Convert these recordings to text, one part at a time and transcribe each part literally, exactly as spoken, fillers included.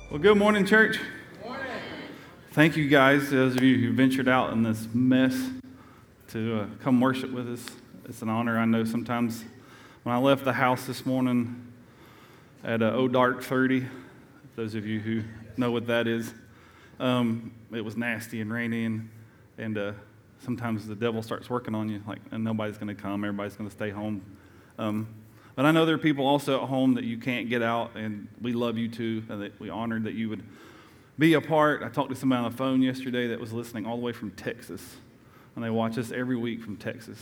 Well, good morning, church. Good morning. Thank you guys, those of you who ventured out in this mess to uh, come worship with us. It's an honor. I know sometimes when I left the house this morning at uh, oh dark thirty, those of you who know what that is, um, it was nasty and rainy, and, and uh, sometimes the devil starts working on you, like, and nobody's going to come, everybody's going to stay home. Um, But I know there are people also at home that you can't get out, and we love you too, and that we honored that you would be a part. I talked to somebody on the phone yesterday that was listening all the way from Texas, and they watch us every week from Texas.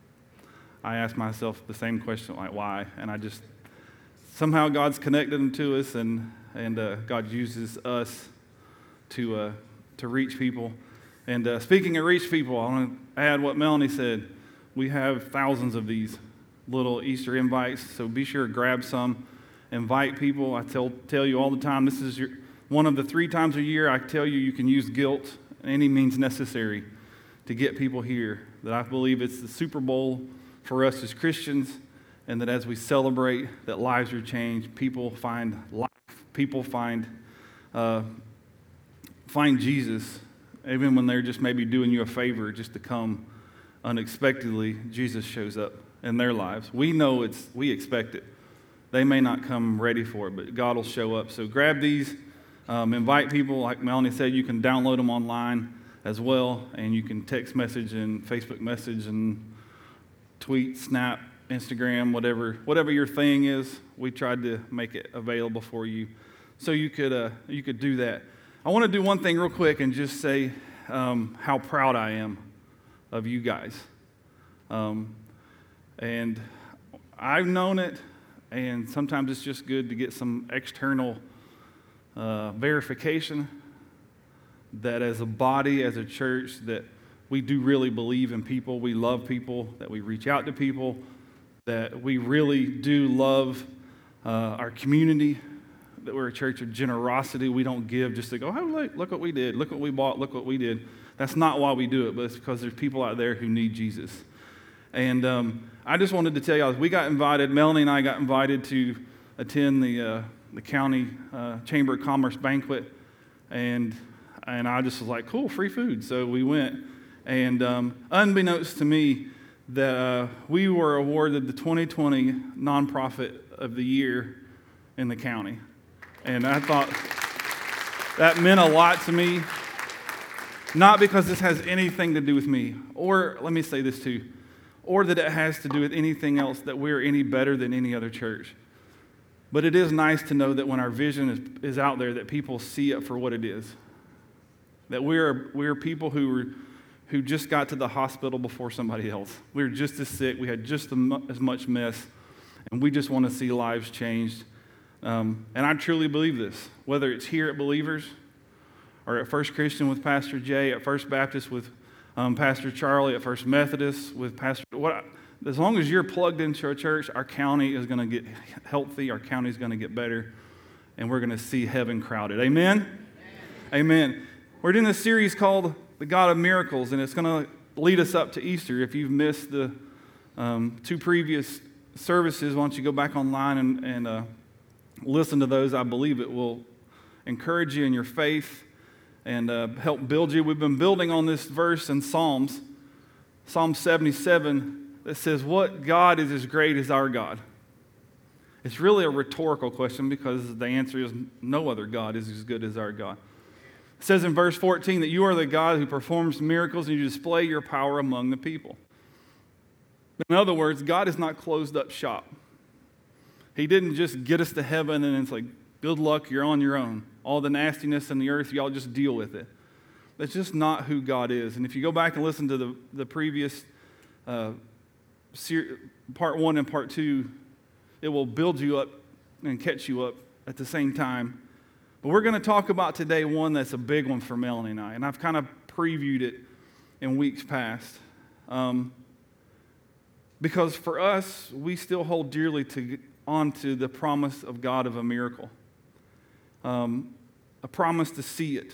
I asked myself the same question, like, why? And I just, somehow God's connected them to us, and, and uh, God uses us to, uh, to reach people. And uh, speaking of reach people, I want to add what Melanie said. We have thousands of these little Easter invites, so be sure to grab some, invite people. I tell tell you all the time, this is your, one of the three times a year I tell you you can use guilt and any means necessary to get people here. That I believe it's the Super Bowl for us as Christians, and that as we celebrate that lives are changed, people find life, people find uh, find Jesus, even when they're just maybe doing you a favor just to come unexpectedly. Jesus shows up in their lives. We know it's, we expect it. They may not come ready for it, but God will show up. So grab these, um, invite people. Like Melanie said, you can download them online as well, and you can text message and Facebook message and tweet, snap, Instagram, whatever, whatever your thing is. We tried to make it available for you, so you could uh, you could do that. I want to do one thing real quick and just say um, how proud I am of you guys. Um, And I've known it, and sometimes it's just good to get some external uh, verification that as a body, as a church, that we do really believe in people, we love people, that we reach out to people, that we really do love uh, our community, that we're a church of generosity. We don't give just to go, oh, look, look what we did, look what we bought, look what we did. That's not why we do it, but it's because there's people out there who need Jesus. And um, I just wanted to tell y'all, we got invited, Melanie and I got invited to attend the uh, the county uh, Chamber of Commerce banquet, and and I just was like, cool, free food. So we went, and um, unbeknownst to me, that uh, we were awarded the twenty twenty Nonprofit of the Year in the county. And I thought that meant a lot to me, not because this has anything to do with me, or let me say this too, or that it has to do with anything else, that we're any better than any other church. But it is nice to know that when our vision is, is out there, that people see it for what it is. That we're we're people who were, who just got to the hospital before somebody else. We were just as sick. We had just as much mess, and we just want to see lives changed. Um, and I truly believe this. Whether it's here at Believers, or at First Christian with Pastor Jay, at First Baptist with Um, Pastor Charlie, at First Methodist with Pastor, what, as long as you're plugged into a church, our county is going to get healthy, our county is going to get better, and we're going to see heaven crowded. Amen? Amen? Amen. We're doing this series called The God of Miracles, and it's going to lead us up to Easter. If you've missed the um, two previous services, why don't you go back online and, and uh, listen to those. I believe it will encourage you in your faith and uh, help build you. We've been building on this verse in Psalms, Psalm seventy-seven, that says, what God is as great as our God? It's really a rhetorical question because the answer is no other God is as good as our God. It says in verse fourteen that you are the God who performs miracles and you display your power among the people. In other words, God is not closed up shop. He didn't just get us to heaven and it's like, good luck, you're on your own. All the nastiness in the earth, y'all just deal with it. That's just not who God is. And if you go back and listen to the, the previous uh, ser- part one and part two, it will build you up and catch you up at the same time. But we're going to talk about today one that's a big one for Melanie and I. And I've kind of previewed it in weeks past. Um, because for us, we still hold dearly to on to the promise of God of a miracle. Um, a promise to see it.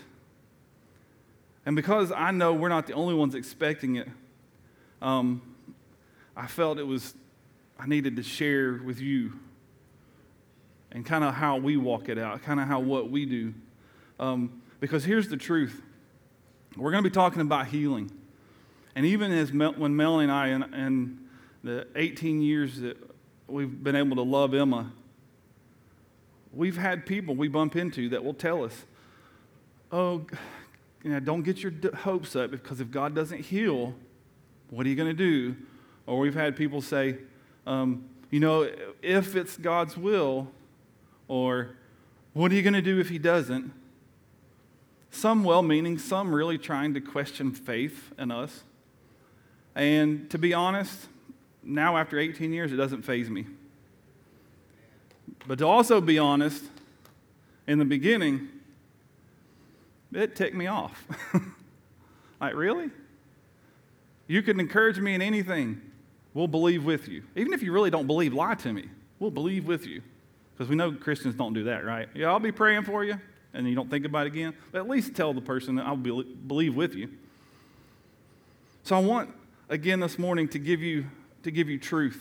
And because I know we're not the only ones expecting it, um, I felt it was, I needed to share with you and kind of how we walk it out, kind of how what we do. Um, because here's the truth. We're going to be talking about healing. And even as Mel, when Melanie and I, in, in the eighteen years that we've been able to love Emma, we've had people we bump into that will tell us, oh, you know, don't get your hopes up, because if God doesn't heal, what are you going to do? Or we've had people say, um, you know, if it's God's will, or what are you going to do if he doesn't? Some well-meaning, some really trying to question faith in us. And to be honest, now after eighteen years, it doesn't faze me. But to also be honest, in the beginning, it ticked me off. Like, really? You can encourage me in anything. We'll believe with you. Even if you really don't believe, lie to me. We'll believe with you. Because we know Christians don't do that, right? Yeah, I'll be praying for you, and you don't think about it again. But at least tell the person that I'll be, believe with you. So I want, again this morning, to give you to give you truth.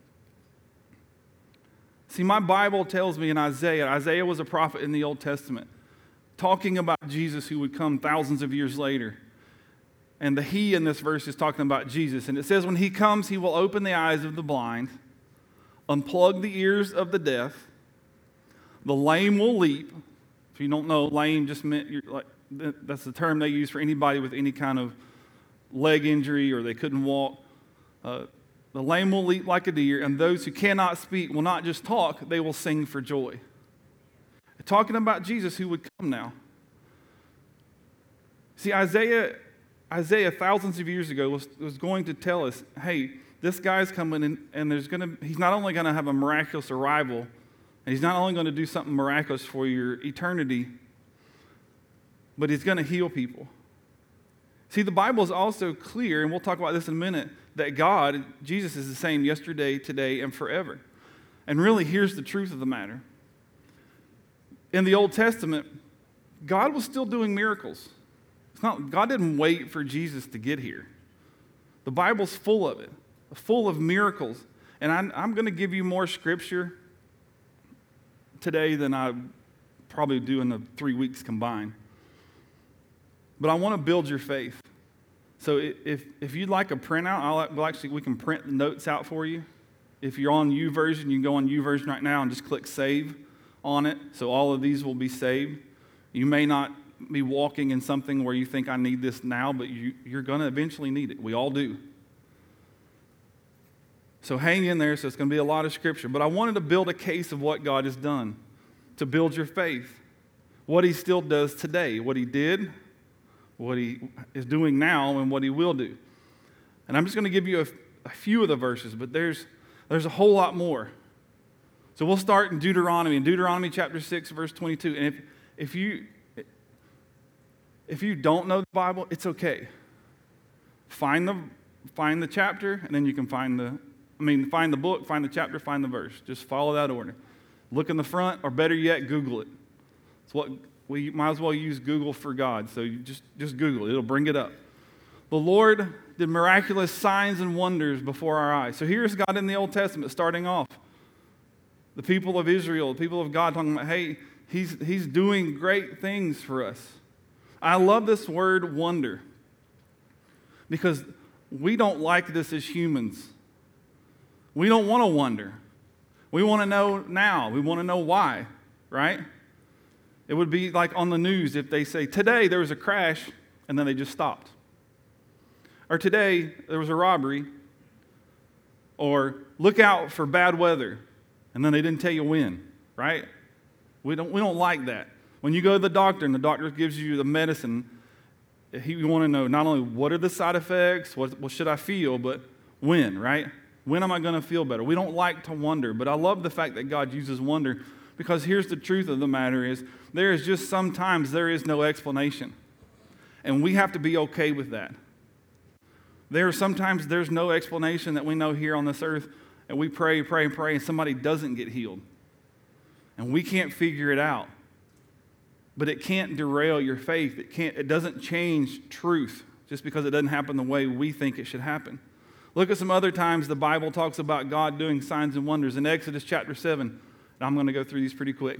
See, my Bible tells me in Isaiah, Isaiah was a prophet in the Old Testament, talking about Jesus who would come thousands of years later. And the he in this verse is talking about Jesus. And it says, when he comes, he will open the eyes of the blind, unplug the ears of the deaf, the lame will leap. If you don't know, lame just meant, you're like, that's the term they use for anybody with any kind of leg injury or they couldn't walk. Uh, the lame will leap like a deer, and those who cannot speak will not just talk, they will sing for joy. Talking about Jesus who would come now. See, Isaiah, Isaiah thousands of years ago was, was going to tell us, hey, this guy's coming in, and there's going to, he's not only going to have a miraculous arrival, and he's not only going to do something miraculous for your eternity, but he's going to heal people. See, the Bible is also clear, and we'll talk about this in a minute, that God, Jesus, is the same yesterday, today, and forever. And really, here's the truth of the matter. In the Old Testament, God was still doing miracles. It's not, God didn't wait for Jesus to get here. The Bible's full of it, full of miracles. And I'm, I'm going to give you more scripture today than I probably do in the three weeks combined. But I want to build your faith. So if, if you'd like a printout, I'll, well, actually, we can print the notes out for you. If you're on YouVersion, you can go on YouVersion right now and just click Save on it. So all of these will be saved. You may not be walking in something where you think I need this now, but you, you're going to eventually need it. We all do. So hang in there. So it's going to be a lot of scripture. But I wanted to build a case of what God has done to build your faith. What he still does today. What he did, what he is doing now, and what he will do. And I'm just going to give you a, a few of the verses, but there's there's a whole lot more. So we'll start in Deuteronomy, in Deuteronomy chapter six, verse twenty-two. And if if you if you don't know the Bible, it's okay. Find the find the chapter, and then you can find the I mean find the book, find the chapter, find the verse. Just follow that order. Look in the front, or better yet, Google it. It's what we might as well use Google for God. So you just just Google it; it'll bring it up. The Lord did miraculous signs and wonders before our eyes. So here's God in the Old Testament, starting off. The people of Israel, the people of God, talking about, hey, he's, he's doing great things for us. I love this word wonder because we don't like this as humans. We don't want to wonder. We want to know now. We want to know why, right? It would be like on the news if they say, today there was a crash, and then they just stopped. Or today there was a robbery. Or look out for bad weather. And then they didn't tell you when, right? We don't, we don't like that. When you go to the doctor and the doctor gives you the medicine, he want to know not only what are the side effects, what, what should I feel, but when, right? When am I going to feel better? We don't like to wonder, but I love the fact that God uses wonder because here's the truth of the matter is there is just sometimes there is no explanation. And we have to be okay with that. There are sometimes there's no explanation that we know here on this earth, and we pray, pray, and pray, and somebody doesn't get healed. And we can't figure it out. But it can't derail your faith. It can't, it doesn't change truth just because it doesn't happen the way we think it should happen. Look at some other times the Bible talks about God doing signs and wonders. In Exodus chapter seven, And I'm going to go through these pretty quick.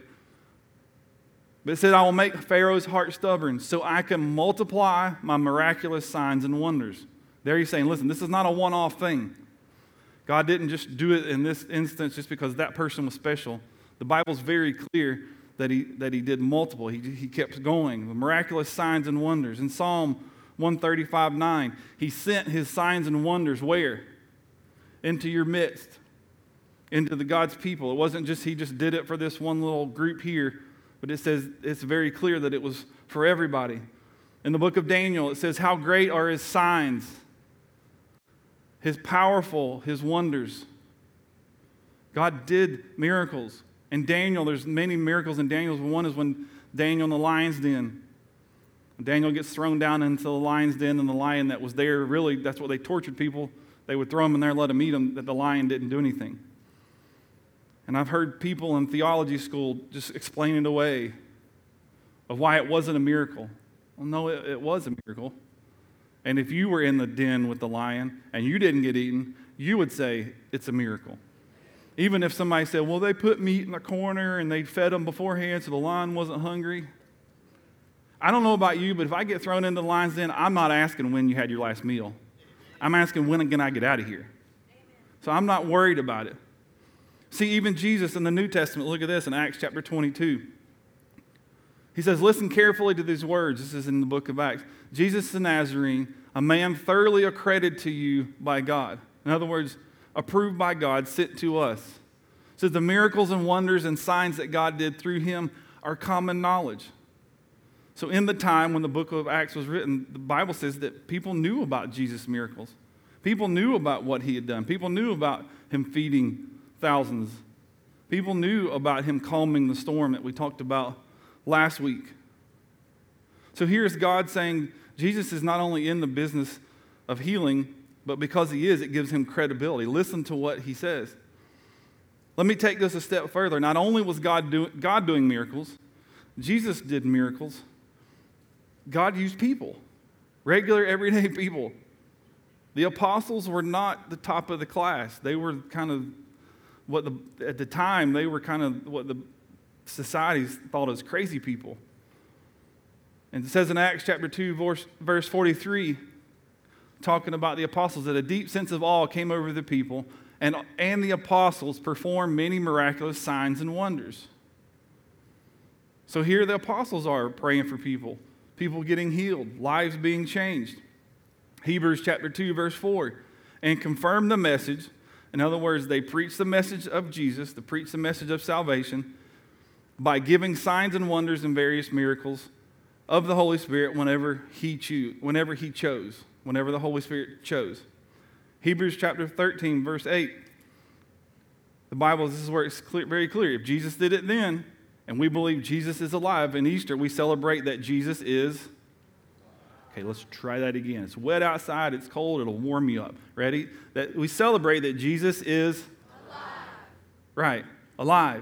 But it said, I will make Pharaoh's heart stubborn so I can multiply my miraculous signs and wonders. There he's saying, listen, this is not a one-off thing. God didn't just do it in this instance just because that person was special. The Bible's very clear that he that he did multiple. He, he kept going. The miraculous signs and wonders. In Psalm one thirty-five nine, he sent his signs and wonders where? Into your midst. Into the God's people. It wasn't just he just did it for this one little group here, but it says it's very clear that it was for everybody. In the book of Daniel, it says, how great are his signs, his powerful, his wonders. God did miracles. In Daniel, there's many miracles in Daniel. One is when Daniel in the lion's den. Daniel gets thrown down into the lion's den, and the lion that was there, really, that's what they tortured people. They would throw him in there and let him eat him, that the lion didn't do anything. And I've heard people in theology school just explain it away of why it wasn't a miracle. Well, no, it, it was a miracle. And if you were in the den with the lion and you didn't get eaten, you would say it's a miracle. Even if somebody said, well, they put meat in the corner and they fed them beforehand so the lion wasn't hungry. I don't know about you, but if I get thrown into the lion's den, I'm not asking when you had your last meal. I'm asking when can I get out of here. So I'm not worried about it. See, even Jesus in the New Testament, look at this in Acts chapter twenty-two. He says, listen carefully to these words. This is in the book of Acts. Jesus the Nazarene, a man thoroughly accredited to you by God. In other words, approved by God, sent to us. It says the miracles and wonders and signs that God did through him are common knowledge. So in the time when the book of Acts was written, the Bible says that people knew about Jesus' miracles. People knew about what he had done. People knew about him feeding thousands. People knew about him calming the storm that we talked about last week. So here's God saying Jesus is not only in the business of healing, but because he is, it gives him credibility. Listen to what he says. Let me take this a step further. Not only was God, do, God doing miracles, Jesus did miracles. God used people, regular, everyday people. The apostles were not the top of the class. They were kind of what the, at the time, they were kind of what the societies thought as crazy people. And it says in Acts chapter two, verse, verse forty-three, talking about the apostles, that a deep sense of awe came over the people, and, and the apostles performed many miraculous signs and wonders. So here the apostles are praying for people, people getting healed, lives being changed. Hebrews chapter two, verse four, and confirm the message. In other words, they preach the message of Jesus, they preach the message of salvation by giving signs and wonders and various miracles of the Holy Spirit whenever he cho- whenever he chose, whenever the Holy Spirit chose. Hebrews chapter thirteen, verse eight. The Bible, this is where it's clear, very clear. If Jesus did it then, and we believe Jesus is alive, in Easter we celebrate that Jesus is... Okay, let's try that again. It's wet outside, it's cold, it'll warm you up. Ready? That we celebrate that Jesus is... Alive. Right, alive.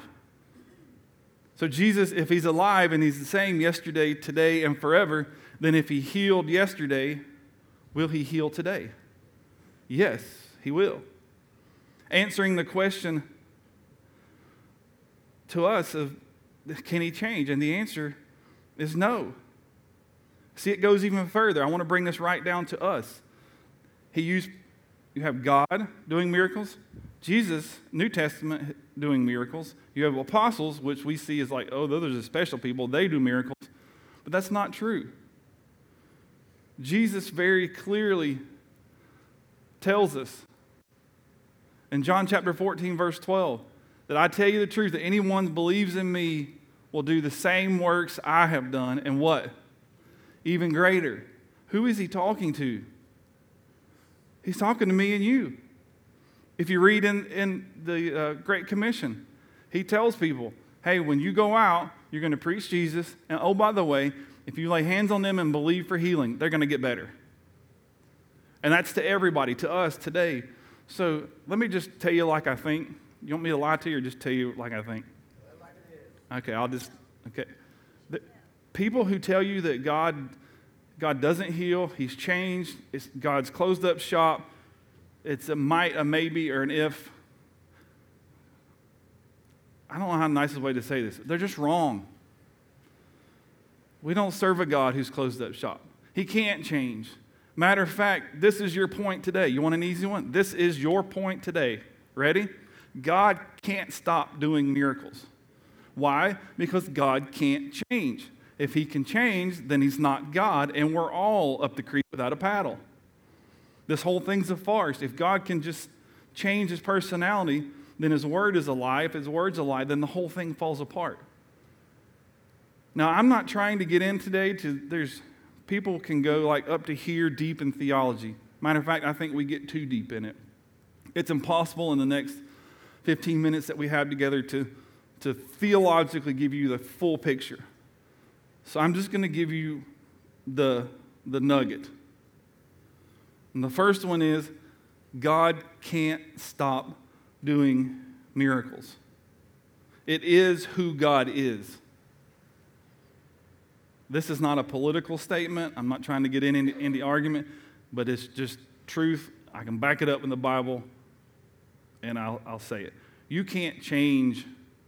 So Jesus, if he's alive and he's the same yesterday, today, and forever, then if he healed yesterday, will he heal today? Yes, he will. Answering the question to us of, can he change? And the answer is no. See, it goes even further. I want to bring this right down to us. He used, you have God doing miracles, Jesus, New Testament, doing miracles. You have apostles, which we see as like, oh, those are special people. They do miracles. But that's not true. Jesus very clearly tells us in John chapter fourteen, verse twelve, that I tell you the truth, that anyone who believes in me will do the same works I have done, and what? Even greater. Who is he talking to? He's talking to me and you. If you read in, in the uh, Great Commission, he tells people, hey, when you go out, you're going to preach Jesus. And oh, by the way, if you lay hands on them and believe for healing, they're going to get better. And that's to everybody, to us today. So let me just tell you like I think. You want me to lie to you or just tell you like I think? Okay, I'll just, okay. The, people who tell you that God, God doesn't heal, he's changed, it's, God's closed up shop, it's a might, a maybe, or an if. I don't know how nicest way to say this. They're just wrong. We don't serve a God who's closed up shop. He can't change. Matter of fact, this is your point today. You want an easy one? This is your point today. Ready? God can't stop doing miracles. Why? Because God can't change. If he can change, then he's not God, and we're all up the creek without a paddle. This whole thing's a farce. If God can just change his personality, then his word is a lie. If his word's a lie, then the whole thing falls apart. Now, I'm not trying to get in today to, there's, people can go like up to here deep in theology. Matter of fact, I think we get too deep in it. It's impossible in the next fifteen minutes that we have together to, to theologically give you the full picture. So I'm just going to give you the, the nugget. And the first one is, God can't stop doing miracles. It is who God is. This is not a political statement. I'm not trying to get in any, any argument, but it's just truth. I can back it up in the Bible, and I'll, I'll say it. You can't change.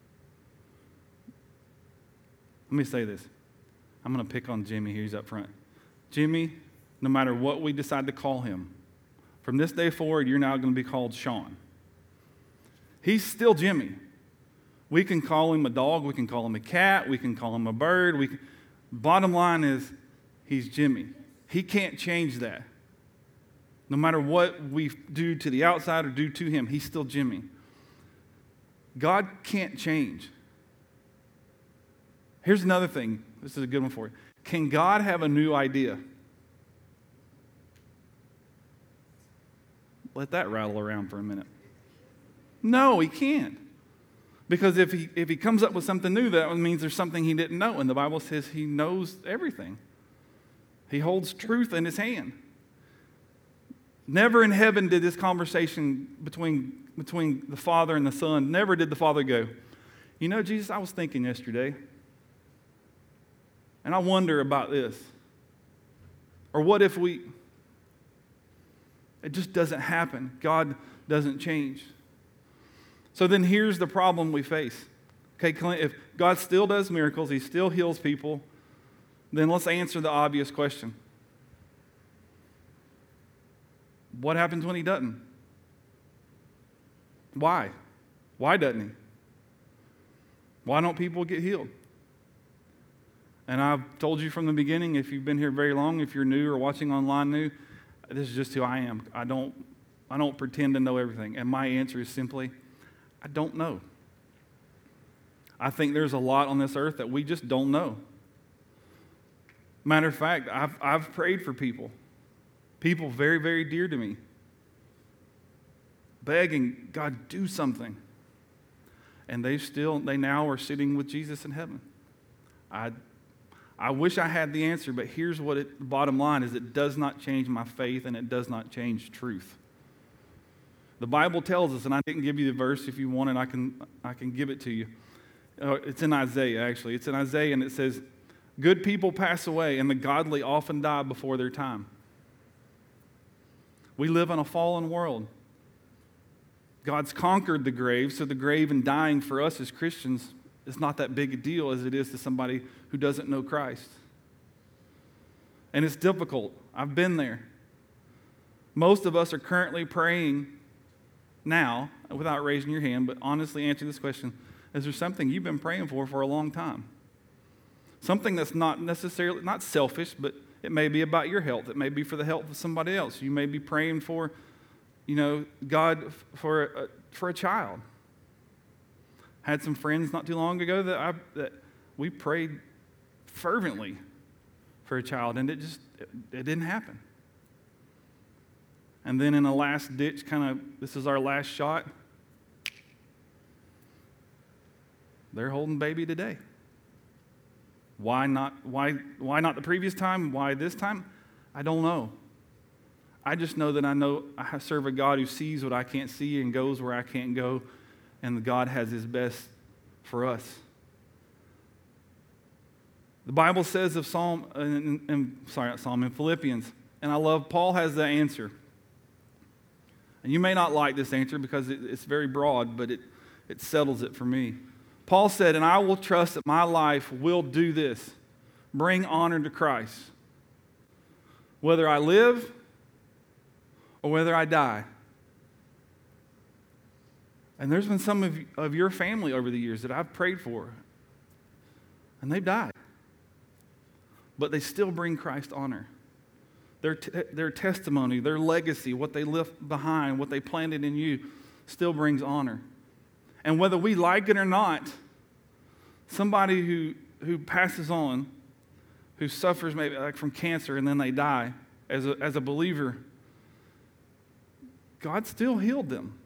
Let me say this. I'm going to pick on Jimmy here. He's up front. Jimmy, no matter what we decide to call him, from this day forward, you're now going to be called Sean. He's still Jimmy. We can call him a dog. We can call him a cat. We can call him a bird. We can, bottom line is, he's Jimmy. He can't change that. No matter what we do to the outside or do to him, he's still Jimmy. God can't change. Here's another thing. This is a good one for you. Can God have a new idea? Let that rattle around for a minute. No, he can't. Because if he, if he comes up with something new, that means there's something he didn't know. And the Bible says he knows everything. He holds truth in his hand. Never in heaven did this conversation between, between the Father and the Son, never did the Father go, you know, Jesus, I was thinking yesterday, and I wonder about this. Or what if we... It just doesn't happen. God doesn't change. So then here's the problem we face. Okay, Clint, if God still does miracles, he still heals people, then let's answer the obvious question. What happens when he doesn't? Why? Why doesn't he? Why don't people get healed? And I've told you from the beginning, if you've been here very long, if you're new or watching online new, this is just who I am. I don't, I don't pretend to know everything. And my answer is simply, I don't know. I think there's a lot on this earth that we just don't know. Matter of fact, I've, I've prayed for people, people very, very dear to me, begging, God, do something. And they still, they now are sitting with Jesus in heaven. I I wish I had the answer, but here's what it, the bottom line is, it does not change my faith and it does not change truth. The Bible tells us, and I didn't give you the verse. If you want it, I can, I can give it to you. Uh, it's in Isaiah, actually. It's in Isaiah, and it says, good people pass away, and the godly often die before their time. We live in a fallen world. God's conquered the grave, so the grave and dying for us as Christians is not that big a deal as it is to somebody who doesn't know Christ. And it's difficult. I've been there. Most of us are currently praying now, without raising your hand, but honestly answer this question. Is there something you've been praying for for a long time? Something that's not necessarily, not selfish, but it may be about your health. It may be for the health of somebody else. You may be praying for, you know, God for a, for a child. Had some friends not too long ago that I that we prayed fervently for a child, and it just it, it didn't happen. And then in a last ditch, kind of, this is our last shot. They're holding baby today. Why not? Why why not the previous time? Why this time? I don't know. I just know that I know I serve a God who sees what I can't see and goes where I can't go. And God has his best for us. The Bible says of Psalm, in, in, sorry, not Psalm, in Philippians, and I love, Paul has the answer. And you may not like this answer because it, it's very broad, but it, it settles it for me. Paul said, and I will trust that my life will do this, bring honor to Christ, whether I live or whether I die. And there's been some of, of your family over the years that I've prayed for, and they've died. But they still bring Christ honor. Their, t- their testimony, their legacy, what they left behind, what they planted in you, still brings honor. And whether we like it or not, somebody who, who passes on, who suffers maybe like from cancer and then they die, as a, as a believer, God still healed them.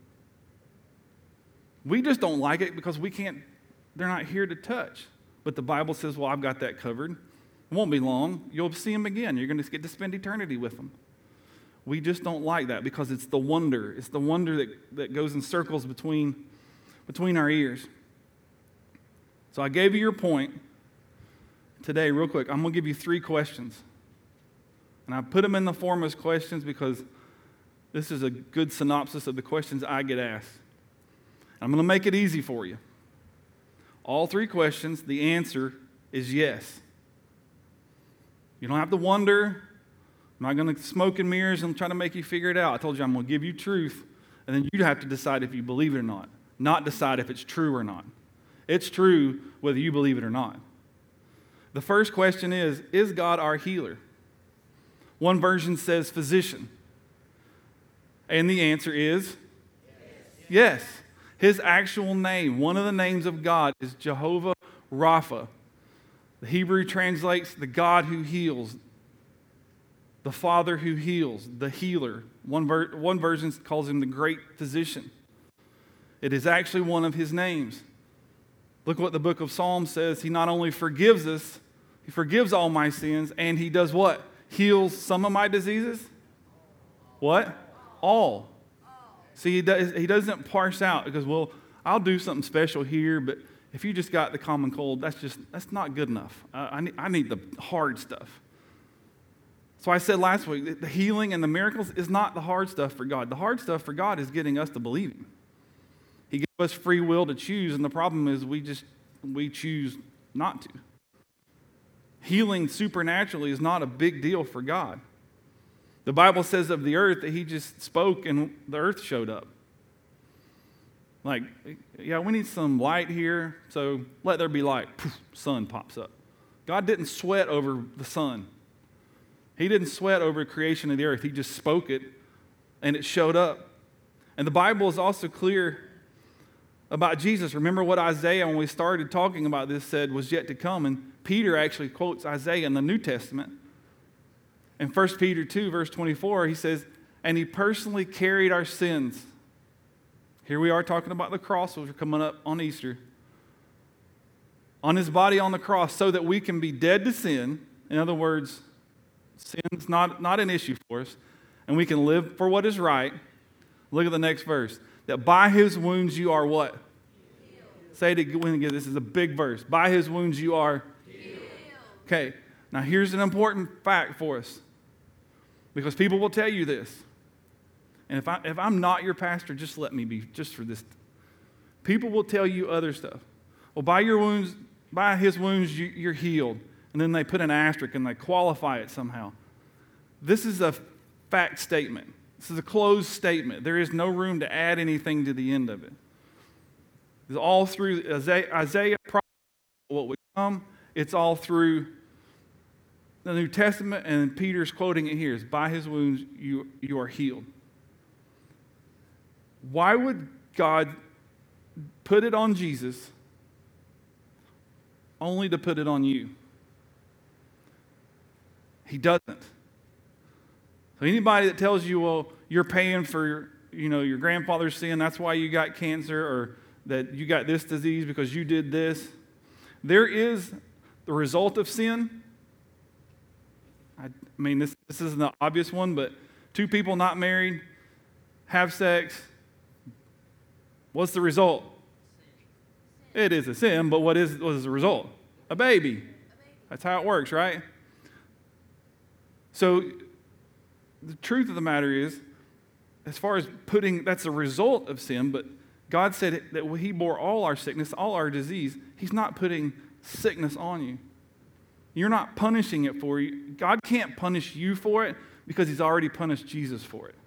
We just don't like it because we can't, they're not here to touch. But the Bible says, well, I've got that covered. It won't be long. You'll see them again. You're going to get to spend eternity with them. We just don't like that because it's the wonder. It's the wonder that, that goes in circles between, between our ears. So I gave you your point. Today, real quick, I'm going to give you three questions. And I put them in the form as questions because this is a good synopsis of the questions I get asked. I'm going to make it easy for you. All three questions, the answer is yes. You don't have to wonder. I'm not going to smoke and mirrors and try to make you figure it out. I told you I'm going to give you truth, and then you have to decide if you believe it or not, not decide if it's true or not. It's true whether you believe it or not. The first question is, is God our healer? One version says physician. And the answer is yes. Yes. His actual name, one of the names of God, is Jehovah Rapha. The Hebrew translates the God who heals, the Father who heals, the healer. One, ver- one version calls him the great physician. It is actually one of his names. Look what the book of Psalms says. He not only forgives us, he forgives all my sins, and he does what? Heals some of my diseases? What? All. See, he, does, he doesn't parse out because, well, I'll do something special here, but if you just got the common cold, that's just, that's not good enough. Uh, I, need, I need the hard stuff. So I said last week that the healing and the miracles is not the hard stuff for God. The hard stuff for God is getting us to believe him. He gives us free will to choose, and the problem is we just, we choose not to. Healing supernaturally is not a big deal for God. The Bible says of the earth that he just spoke and the earth showed up. Like, yeah, we need some light here, so let there be light. Poof, sun pops up. God didn't sweat over the sun. He didn't sweat over creation of the earth. He just spoke it, and it showed up. And the Bible is also clear about Jesus. Remember what Isaiah, when we started talking about this, said was yet to come. And Peter actually quotes Isaiah in the New Testament. In First Peter two, verse twenty-four, he says, and he personally carried our sins. Here we are talking about the cross, which are coming up on Easter. On his body on the cross, so that we can be dead to sin. In other words, sin's not, not an issue for us. And we can live for what is right. Look at the next verse. That by his wounds you are what? Healed. Say it again. This is a big verse. By his wounds you are healed. Okay. Now here's an important fact for us. Because people will tell you this. And if, I, if I'm not your pastor, just let me be, just for this. People will tell you other stuff. Well, by your wounds, by his wounds, you, you're healed. And then they put an asterisk and they qualify it somehow. This is a fact statement. This is a closed statement. There is no room to add anything to the end of it. It's all through Isaiah, Isaiah what would come. It's all through the New Testament, and Peter's quoting it here. Is by his wounds you, you are healed. Why would God put it on Jesus only to put it on you? He doesn't. So anybody that tells you, well, you're paying for, you know, your grandfather's sin, that's why you got cancer, or that you got this disease because you did this. There is the result of sin. I mean, this, this isn't the obvious one, but two people not married, have sex. What's the result? It is a sin, but what is, what is the result? A baby. That's how it works, right? So the truth of the matter is, as far as putting, that's a result of sin, but God said that he bore all our sickness, all our disease. He's not putting sickness on you. You're not punishing it for you. God can't punish you for it because he's already punished Jesus for it.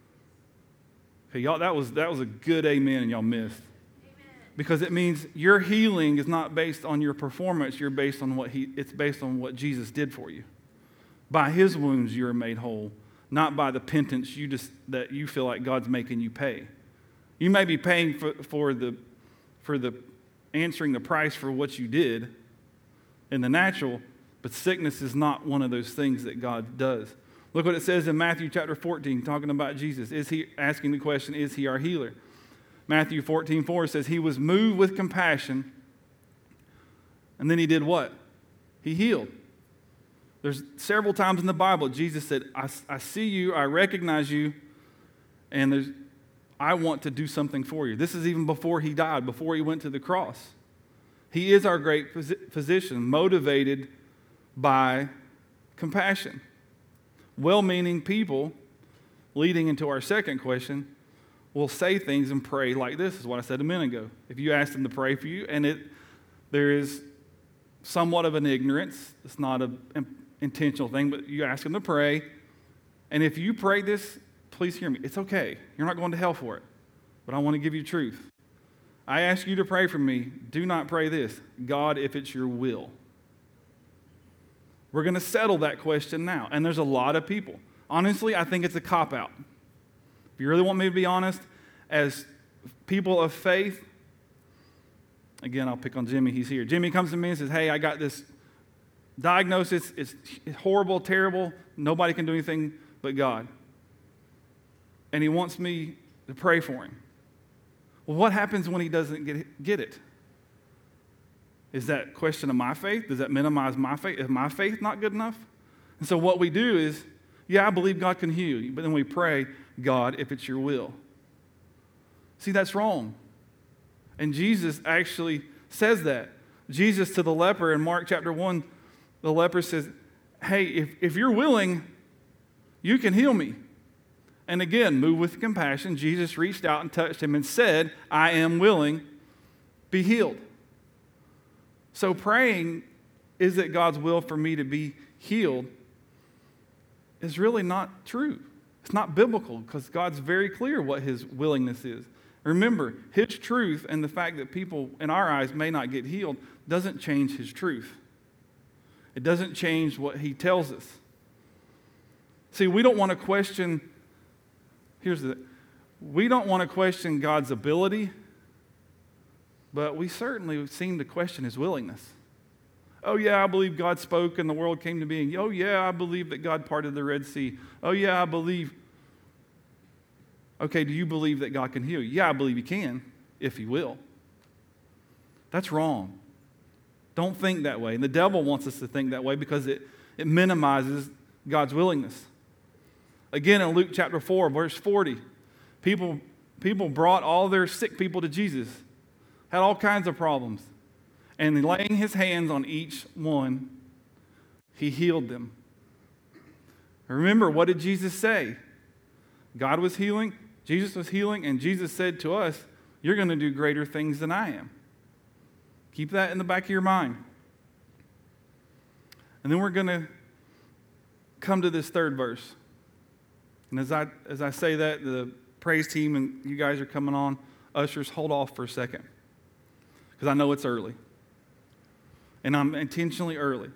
Okay, y'all, that was, that was a good amen, and y'all missed. Because it means your healing is not based on your performance. You're based on what he, it's based on what Jesus did for you. By his wounds, you are made whole, not by the penance you just, that you feel like God's making you pay. You may be paying for, for, the, for the answering the price for what you did in the natural, but sickness is not one of those things that God does. Look what it says in Matthew chapter fourteen, talking about Jesus. Is he asking the question, is he our healer? Matthew fourteen four says, he was moved with compassion, and then he did what? He healed. There's several times in the Bible, Jesus said, I, I see you, I recognize you, and there's, I want to do something for you. This is even before he died, before he went to the cross. He is our great physician, motivated by compassion. Well-meaning people, leading into our second question, will say things and pray like this, is what I said a minute ago. If you ask them to pray for you, and it there is somewhat of an ignorance, it's not an intentional thing, but you ask them to pray, and if you pray this, please hear me. It's okay. You're not going to hell for it, but I want to give you truth. I ask you to pray for me. Do not pray this. God, if it's your will. We're going to settle that question now, and there's a lot of people. Honestly, I think it's a cop-out. If you really want me to be honest, as people of faith, again, I'll pick on Jimmy, he's here. Jimmy comes to me and says, hey, I got this diagnosis, it's horrible, terrible, nobody can do anything but God. And he wants me to pray for him. Well, what happens when he doesn't get it, get it? Is that question of my faith? Does that minimize my faith? Is my faith not good enough? And so what we do is, yeah, I believe God can heal you, but then we pray, God, if it's your will. See, that's wrong. And Jesus actually says that. Jesus to the leper in Mark chapter one, the leper says, hey, if, if you're willing, you can heal me. And again, moved with compassion, Jesus reached out and touched him and said, I am willing, be healed. So praying, is it God's will for me to be healed, is really not true. It's not biblical because God's very clear what his willingness is. Remember, his truth and the fact that people in our eyes may not get healed doesn't change his truth. It doesn't change what he tells us. See, we don't want to question, here's the, we don't want to question God's ability, but we certainly seem to question his willingness. Oh, yeah, I believe God spoke and the world came to being. Oh, yeah, I believe that God parted the Red Sea. Oh, yeah, I believe. Okay, do you believe that God can heal you? Yeah, I believe he can, if he will. That's wrong. Don't think that way. And the devil wants us to think that way because it, it minimizes God's willingness. Again, in Luke chapter four, verse forty, people, people brought all their sick people to Jesus, had all kinds of problems. And laying his hands on each one, he healed them. Remember, what did Jesus say? God was healing, Jesus was healing, and Jesus said to us, you're going to do greater things than I am. Keep that in the back of your mind. And then we're going to come to this third verse. And as I, as I say that, the praise team and you guys are coming on. Ushers, hold off for a second. Because I know it's early. And I'm intentionally early.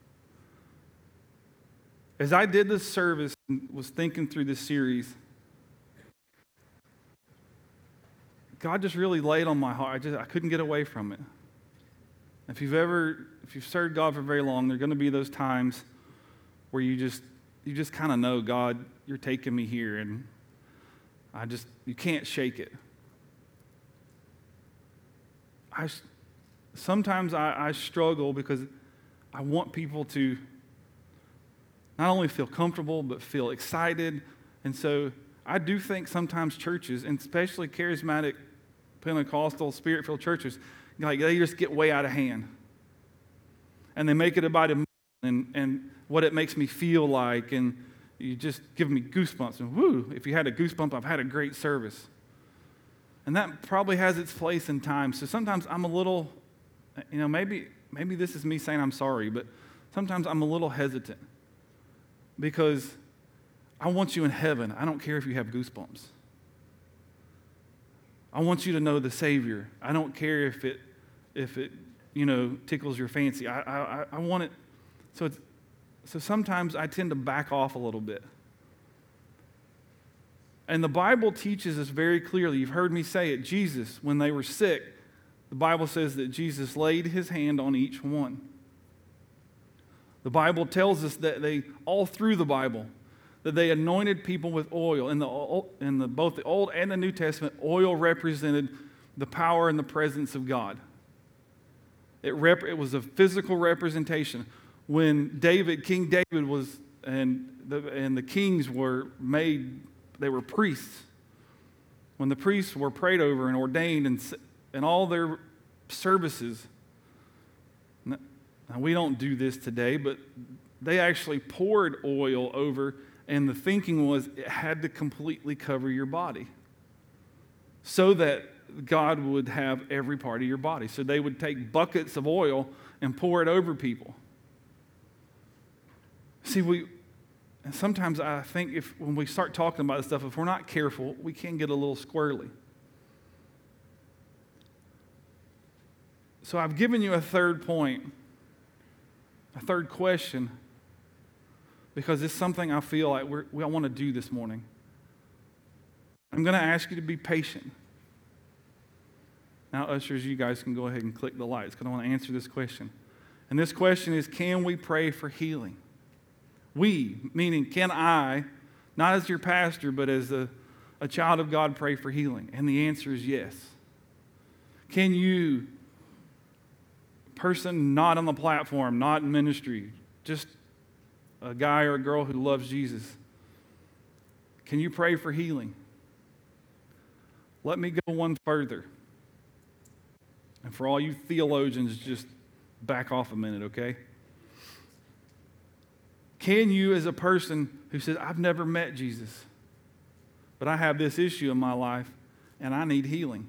As I did this service and was thinking through this series, God just really laid on my heart. I just I couldn't get away from it. If you've ever, if you've served God for very long, there are going to be those times where you just you just kind of know, God, you're taking me here, and I just you can't shake it. I sometimes I, I struggle because I want people to not only feel comfortable but feel excited, and so I do think sometimes churches, and especially charismatic, Pentecostal, Spirit-filled churches, like they just get way out of hand. And they make it about emotion and, and what it makes me feel like, and you just give me goosebumps. And whoo, if you had a goosebump, I've had a great service. And that probably has its place in time. So sometimes I'm a little, you know, maybe maybe this is me saying I'm sorry, but sometimes I'm a little hesitant because I want you in heaven. I don't care if you have goosebumps. I want you to know the Savior. I don't care if it, if it, you know, tickles your fancy. I, I, I want it. So it's, so sometimes I tend to back off a little bit. And the Bible teaches us very clearly. You've heard me say it. Jesus, when they were sick, the Bible says that Jesus laid his hand on each one. The Bible tells us that they, all through the Bible, that they anointed people with oil. In the, in the both the Old and the New Testament, oil represented the power and the presence of God. It, rep, it was a physical representation. When David, King David was, and the, and the kings were made, they were priests. When the priests were prayed over and ordained and, and all their services, now we don't do this today, but they actually poured oil over, and the thinking was it had to completely cover your body so that God would have every part of your body. So they would take buckets of oil and pour it over people. See, we and sometimes I think if when we start talking about this stuff, if we're not careful, we can get a little squirrely. So I've given you a third point, a third question, because it's something I feel like we're, we all want to do this morning. I'm going to ask you to be patient. Now, ushers, you guys can go ahead and click the lights because I want to answer this question. And this question is, can we pray for healing? We, meaning can I, not as your pastor, but as a, a child of God, pray for healing? And the answer is yes. Can you, person not on the platform, not in ministry, just a guy or a girl who loves Jesus, can you pray for healing? Let me go one further. And for all you theologians, just back off a minute, okay? Can you, as a person who says, I've never met Jesus, but I have this issue in my life and I need healing,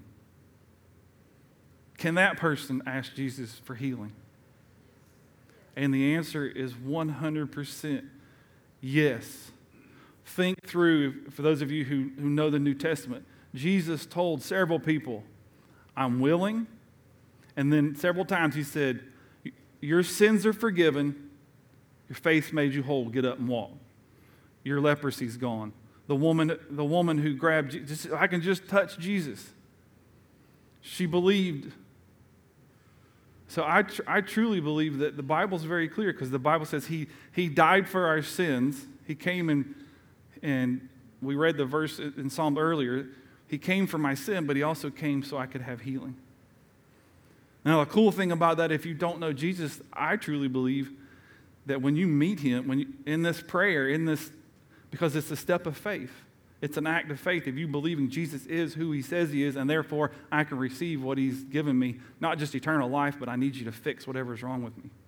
can that person ask Jesus for healing? And the answer is one hundred percent yes. Think through, for those of you who, who know the New Testament, Jesus told several people, I'm willing. And then several times he said, your sins are forgiven. Your faith made you whole. Get up and walk. Your leprosy's gone. The woman, the woman who grabbed Jesus, I can just touch Jesus. She believed. So I, tr- I truly believe that the Bible's very clear because the Bible says he, he died for our sins. He came and, and we read the verse in Psalm earlier. He came for my sin, but he also came so I could have healing. Now, the cool thing about that, if you don't know Jesus, I truly believe that when you meet him, when you, in this prayer, in this, because it's a step of faith, it's an act of faith. If you believe in Jesus is who he says he is, and therefore I can receive what he's given me, not just eternal life, but I need you to fix whatever's wrong with me.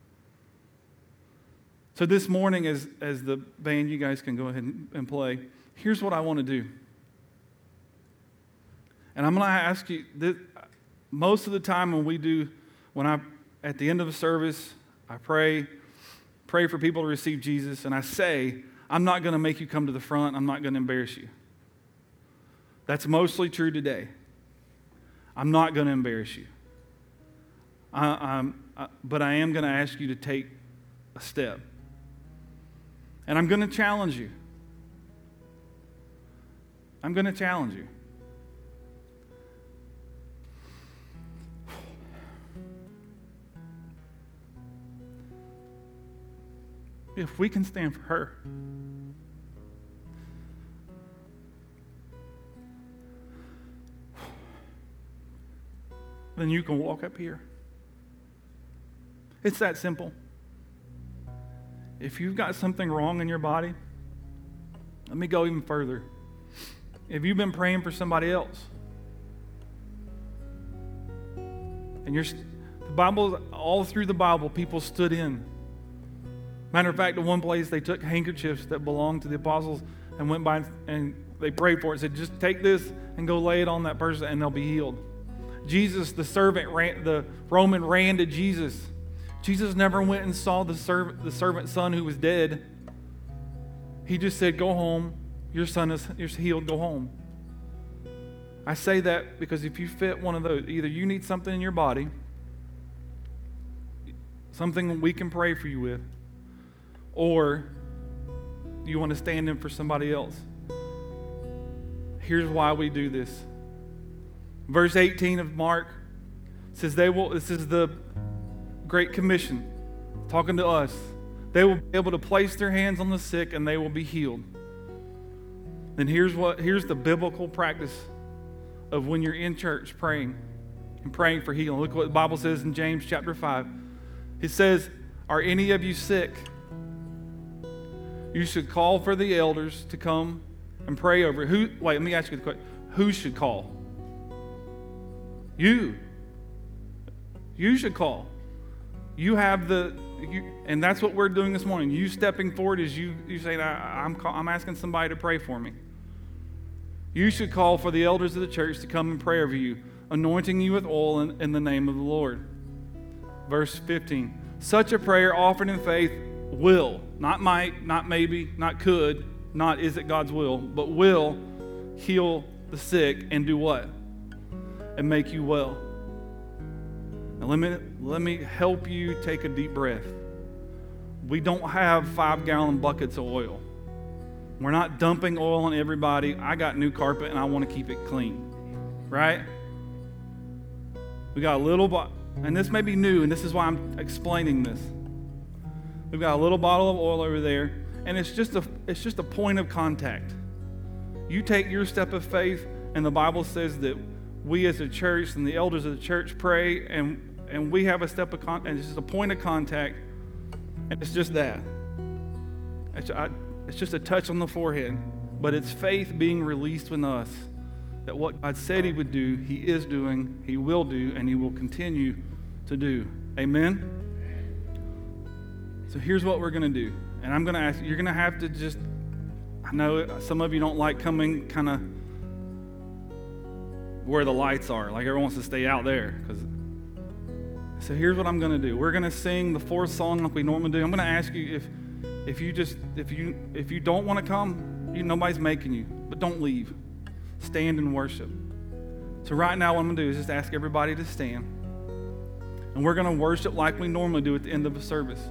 So this morning, as, as the band, you guys can go ahead and, and play, here's what I want to do. And I'm going to ask you, this, most of the time when we do, when I, at the end of a service, I pray, pray for people to receive Jesus, and I say, I'm not going to make you come to the front. I'm not going to embarrass you. That's mostly true today. I'm not going to embarrass you. I, I'm, I, but I am going to ask you to take a step. And I'm going to challenge you. I'm going to challenge you. If we can stand for her, then you can walk up here. It's that simple. If you've got something wrong in your body, let me go even further. If you've been praying for somebody else, and you're, the Bible, all through the Bible, people stood in. Matter of fact, in one place, they took handkerchiefs that belonged to the apostles and went by and they prayed for it, said, just take this and go lay it on that person and they'll be healed. Jesus, the servant, ran, the Roman ran to Jesus. Jesus never went and saw the servant, the servant's son who was dead. He just said, go home. Your son is you're healed. Go home. I say that because if you fit one of those, either you need something in your body, something we can pray for you with, or you want to stand in for somebody else. Here's why we do this. Verse eighteen of Mark says they will, this is the Great Commission talking to us. They will be able to place their hands on the sick and they will be healed. Then here's what here's the biblical practice of when you're in church praying and praying for healing. Look what the Bible says in James chapter five. It says, are any of you sick? You should call for the elders to come and pray over. Who? Wait, let me ask you the question. Who should call? You. You should call. You have the, you, and that's what we're doing this morning. You stepping forward is you, you saying, I, I'm, call, I'm asking somebody to pray for me. You should call for the elders of the church to come and pray over you, anointing you with oil in, in the name of the Lord. Verse fifteen. Such a prayer offered in faith will, not might, not maybe, not could, not is it God's will, but will heal the sick and do what? And make you well. Now let me, let me help you take a deep breath. We don't have five gallon buckets of oil. We're not dumping oil on everybody. I got new carpet and I want to keep it clean. Right? We got a little, bo- and this may be new, and this is why I'm explaining this. We've got a little bottle of oil over there, and it's just a, it's just a point of contact. You take your step of faith, and the Bible says that we as a church and the elders of the church pray, and, and we have a step of contact, and it's just a point of contact, and it's just that. It's, I, it's just a touch on the forehead, but it's faith being released in us that what God said he would do, he is doing, he will do, and he will continue to do. Amen? So here's what we're going to do. And I'm going to ask you, you're going to have to just, I know some of you don't like coming kind of where the lights are. Like everyone wants to stay out there. Cause, so here's what I'm going to do. We're going to sing the fourth song like we normally do. I'm going to ask you if if you just, if you if you don't want to come, you, nobody's making you. But don't leave. Stand and worship. So right now what I'm going to do is just ask everybody to stand. And we're going to worship like we normally do at the end of a service.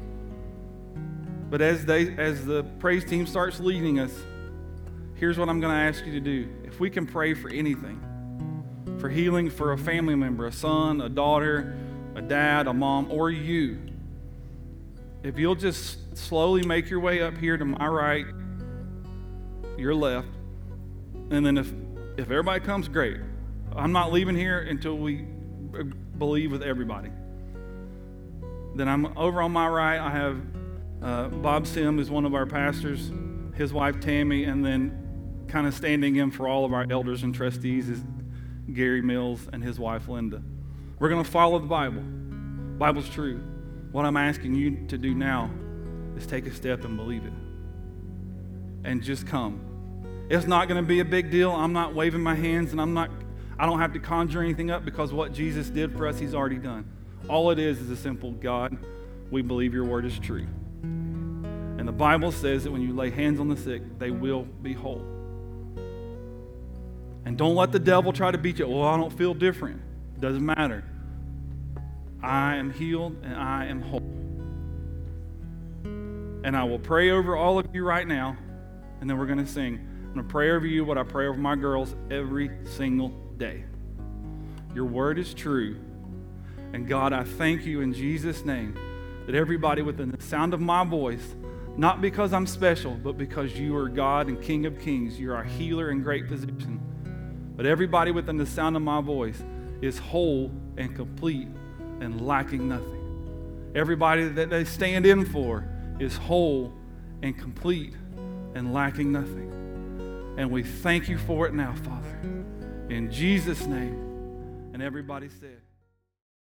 But as they, as the praise team starts leading us, here's what I'm going to ask you to do. If we can pray for anything, for healing for a family member, a son, a daughter, a dad, a mom, or you, if you'll just slowly make your way up here to my right, your left, and then if, if everybody comes, great. I'm not leaving here until we believe with everybody. Then I'm over on my right, I have Uh, Bob Sim is one of our pastors, his wife Tammy, and then kind of standing in for all of our elders and trustees is Gary Mills and his wife Linda. We're going to follow the Bible. The Bible's true. What I'm asking you to do now is take a step and believe it. And just come. It's not going to be a big deal. I'm not waving my hands, and I'm not, I don't have to conjure anything up because what Jesus did for us, he's already done. All it is is a simple, God, we believe your word is true. And the Bible says that when you lay hands on the sick, they will be whole. And don't let the devil try to beat you. Well, I don't feel different. It doesn't matter. I am healed and I am whole. And I will pray over all of you right now, and then we're going to sing. I'm going to pray over you what I pray over my girls every single day. Your word is true. And God, I thank you in Jesus' name that everybody within the sound of my voice, not because I'm special, but because you are God and King of Kings. You're our healer and great physician. But everybody within the sound of my voice is whole and complete and lacking nothing. Everybody that they stand in for is whole and complete and lacking nothing. And we thank you for it now, Father. In Jesus' name. And everybody said,